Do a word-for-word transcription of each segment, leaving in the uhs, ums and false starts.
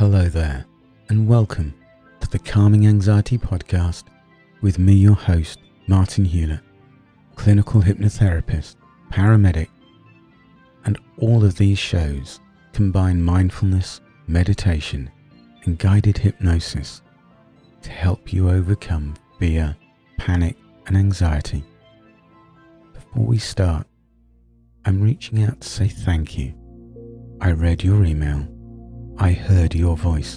Hello there, and welcome to the Calming Anxiety Podcast with me, your host, Martin Hewlett, clinical hypnotherapist, paramedic, and all of these shows combine mindfulness, meditation, and guided hypnosis to help you overcome fear, panic, and anxiety. Before we start, I'm reaching out to say thank you. I read your email. I heard your voice.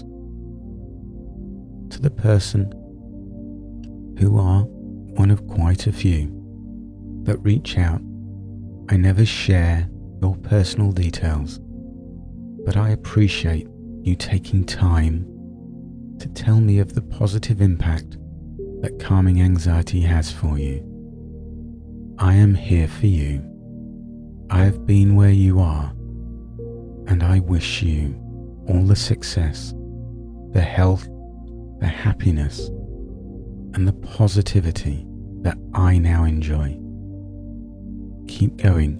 To the person who are one of quite a few that reach out, I never share your personal details, but I appreciate you taking time to tell me of the positive impact that calming anxiety has for you. I am here for you. I have been where you are, and I wish you all the success, the health, the happiness, and the positivity that I now enjoy. Keep going.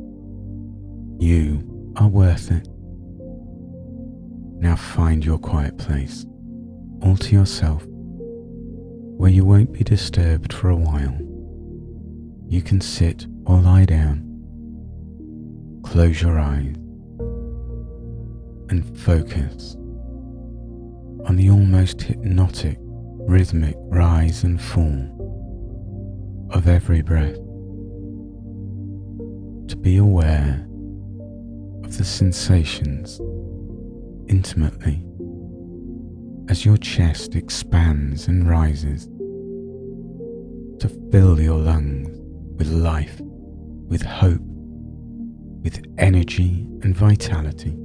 You are worth it. Now find your quiet place, all to yourself, where you won't be disturbed for a while. You can sit or lie down. Close your eyes and focus on the almost hypnotic, rhythmic rise and fall of every breath. To be aware of the sensations intimately as your chest expands and rises, to fill your lungs with life, with hope, with energy and vitality.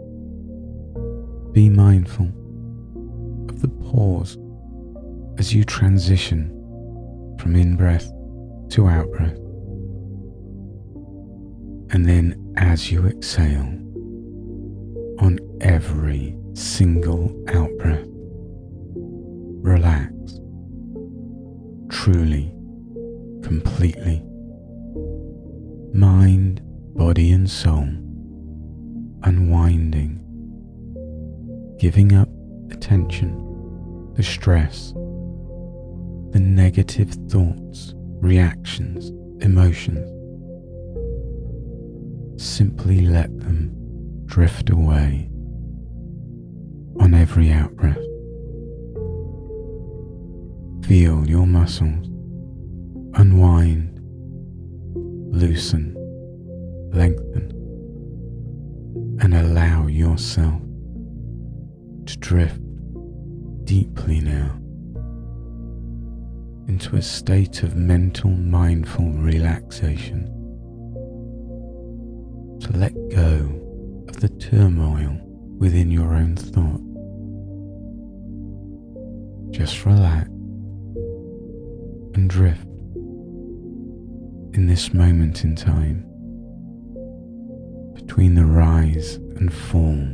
Be mindful of the pause as you transition from in-breath to out-breath. And then as you exhale, on every single out-breath, relax, truly, completely. Mind, body and soul, unwinding, giving up the tension, the stress, the negative thoughts, reactions, emotions. Simply let them drift away on every out-breath. Feel your muscles unwind, loosen, lengthen, and allow yourself to drift deeply now into a state of mental mindful relaxation, to let go of the turmoil within your own thought. Just relax and drift in this moment in time between the rise and fall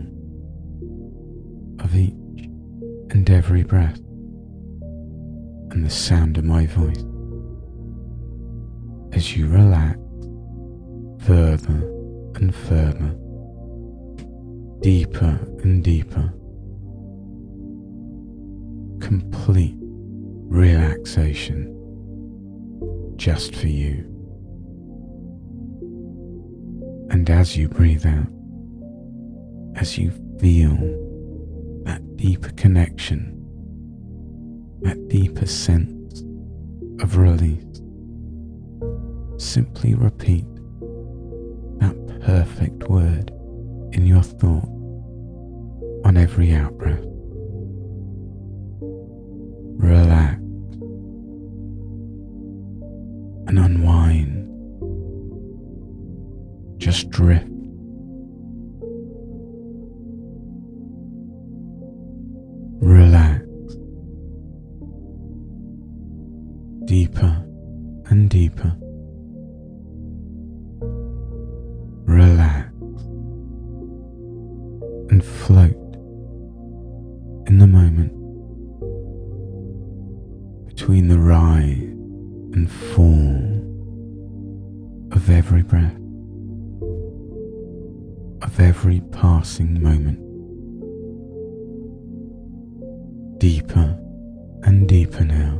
of each and every breath and the sound of my voice as you relax further and further, deeper and deeper. Complete relaxation just for you. And as you breathe out, as you feel that deeper connection, that deeper sense of release, simply repeat that perfect word in your thought on every out-breath. Relax and unwind. Just drift. Relax. Deeper and deeper. Relax and float in the moment between the rise and fall of every breath, of every passing moment. deeper and deeper now.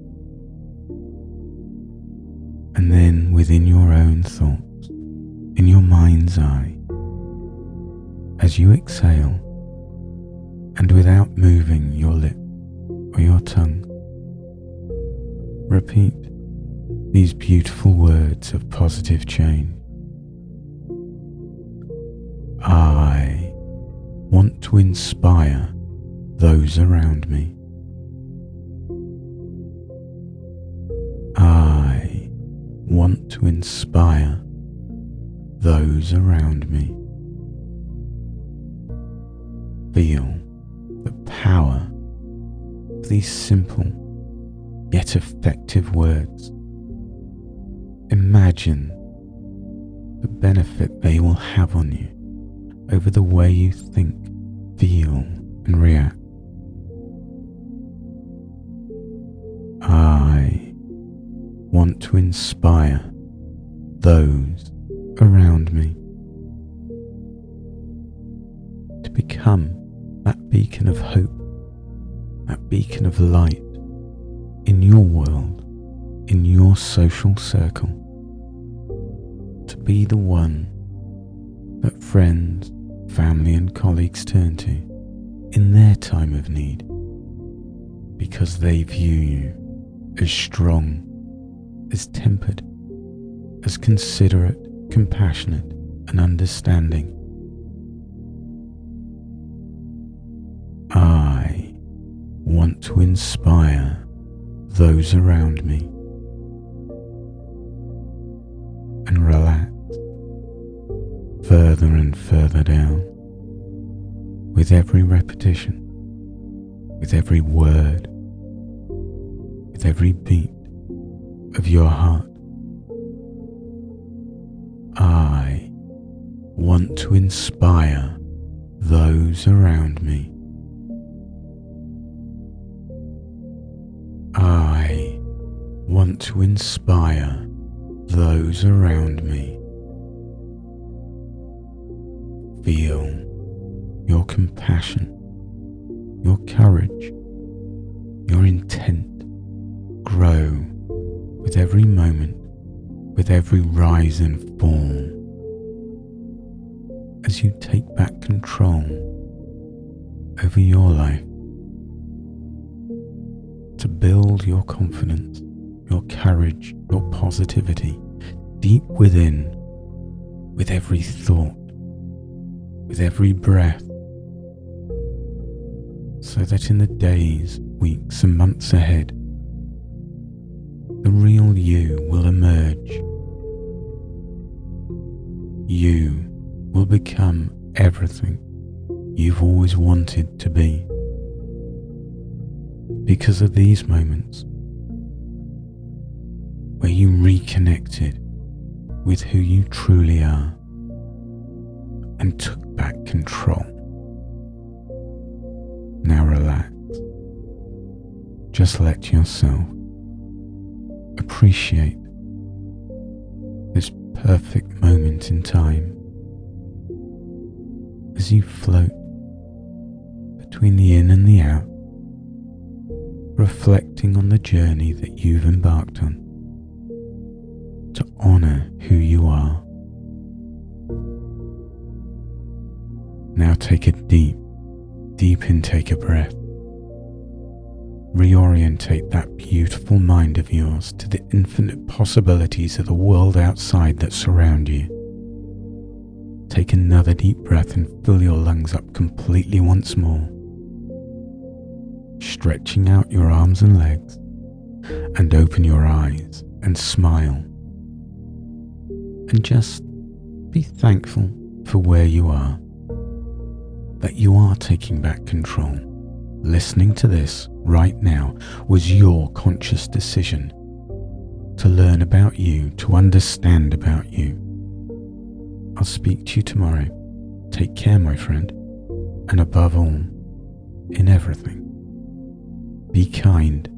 And then within your own thoughts, in your mind's eye, as you exhale, and without moving your lip or your tongue, repeat these beautiful words of positive change. I want to inspire those around me. I want to inspire those around me. Feel the power of these simple yet effective words. Imagine the benefit they will have on you over the way you think, feel, and react. I want to inspire those around me to become that beacon of hope, that beacon of light in your world, in your social circle, to be the one that friends, family and colleagues turn to in their time of need, because they view you as strong, as tempered, as considerate, compassionate and understanding. I want to inspire those around me, and relax further and further down with every repetition, with every word, with every beat of your heart. I want to inspire those around me. I want to inspire those around me. Feel your compassion, your courage, your intent grow with every moment, with every rise and fall, as you take back control over your life, to build your confidence, your courage, your positivity deep within, with every thought, with every breath, so that in the days, weeks and months ahead, the real you will emerge. You will become everything you've always wanted to be, because of these moments where you reconnected with who you truly are and took back control. Now relax. Just let yourself appreciate this perfect moment in time as you float between the in and the out, reflecting on the journey that you've embarked on to honour who you are. Now take a deep, deep intake of breath. Reorientate that beautiful mind of yours to the infinite possibilities of the world outside that surround you. Take another deep breath and fill your lungs up completely once more, stretching out your arms and legs, and open your eyes and smile. And just be thankful for where you are, that you are taking back control. Listening to this right now was your conscious decision to learn about you, to understand about you. I'll speak to you tomorrow. Take care, my friend, and above all, in everything, be kind